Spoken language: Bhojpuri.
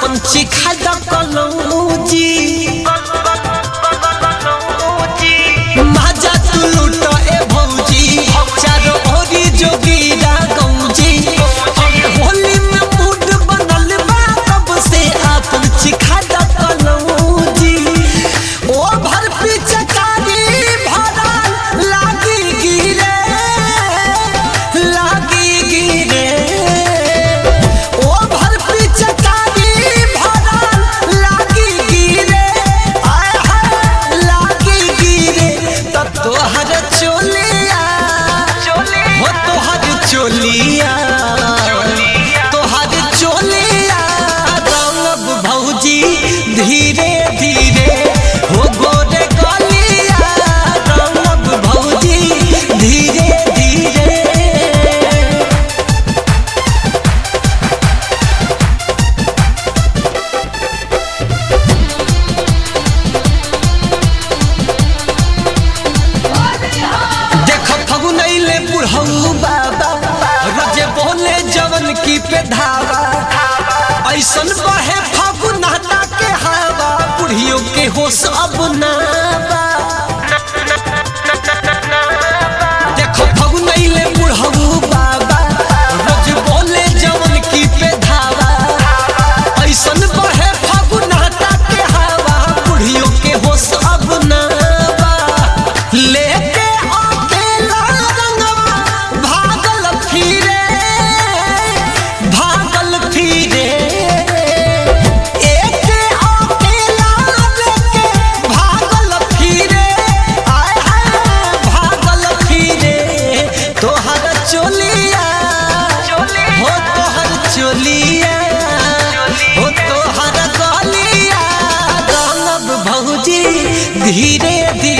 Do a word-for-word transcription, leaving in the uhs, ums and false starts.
अपन चिखा दकलौजी माजा तू लूट ए भौजी चारो ओरी जोगीरा गौजी होली में मूड बनल बा तब से अपन चिखा दकलौजी ओ भर पिचकारी भरल लागी गिरे लागी गिरे ओ भर पिचकारी भरल लागी गिरे आय हाय लागी गिरे तब तोहर चोलिया हो तोहर चोलिया तोहर चोलिया रंगब भौजी धीरे धीरे हो गोरे गलिया रंगब भौजी धीरे धीरे देख फगुनैले बुढ़ऊ बाबा रोजे बोले जवन की पे धावा ऐसन बहे फगुनाटा के हवा बुढ़ियों के होश अब नावा देखो फगुनैले बुढ़ऊ बाबा रोज बोले जवन की पे धावा ऐसन बहे फगुनाटा के हवा बुढ़ियों के होश अब नावा लेके अकेला रंगवा भागल फिरे भागल फिरे एक अकेला लेके भागल फिरे आय हाय भागल फिरे तोहर चोलिया हो तोहर चोलिया हो तोहर गलिया रंगब भौजी धीरे धीरे